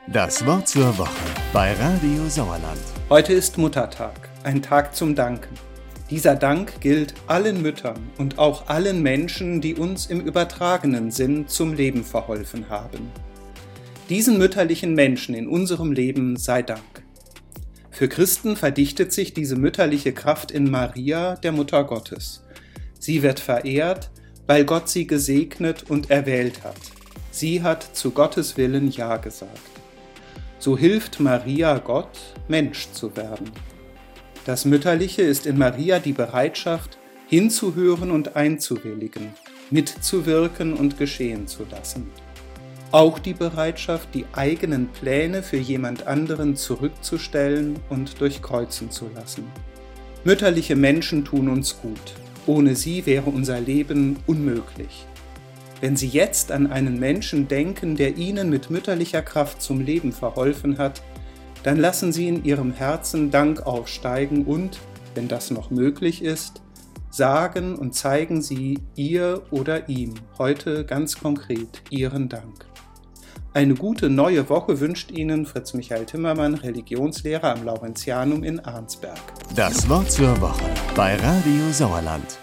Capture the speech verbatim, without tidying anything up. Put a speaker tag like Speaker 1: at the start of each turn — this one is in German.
Speaker 1: Das Wort zur Woche bei Radio Sauerland.
Speaker 2: Heute ist Muttertag, ein Tag zum Danken. Dieser Dank gilt allen Müttern und auch allen Menschen, die uns im übertragenen Sinn zum Leben verholfen haben. Diesen mütterlichen Menschen in unserem Leben sei Dank. Für Christen verdichtet sich diese mütterliche Kraft in Maria, der Mutter Gottes. Sie wird verehrt, weil Gott sie gesegnet und erwählt hat. Sie hat zu Gottes Willen Ja gesagt. So hilft Maria Gott, Mensch zu werden. Das Mütterliche ist in Maria die Bereitschaft, hinzuhören und einzuwilligen, mitzuwirken und geschehen zu lassen. Auch die Bereitschaft, die eigenen Pläne für jemand anderen zurückzustellen und durchkreuzen zu lassen. Mütterliche Menschen tun uns gut. Ohne sie wäre unser Leben unmöglich. Wenn Sie jetzt an einen Menschen denken, der Ihnen mit mütterlicher Kraft zum Leben verholfen hat, dann lassen Sie in Ihrem Herzen Dank aufsteigen und, wenn das noch möglich ist, sagen und zeigen Sie ihr oder ihm heute ganz konkret Ihren Dank. Eine gute neue Woche wünscht Ihnen Fritz Michael Timmermann, Religionslehrer am Laurentianum in Arnsberg.
Speaker 1: Das Wort zur Woche bei Radio Sauerland.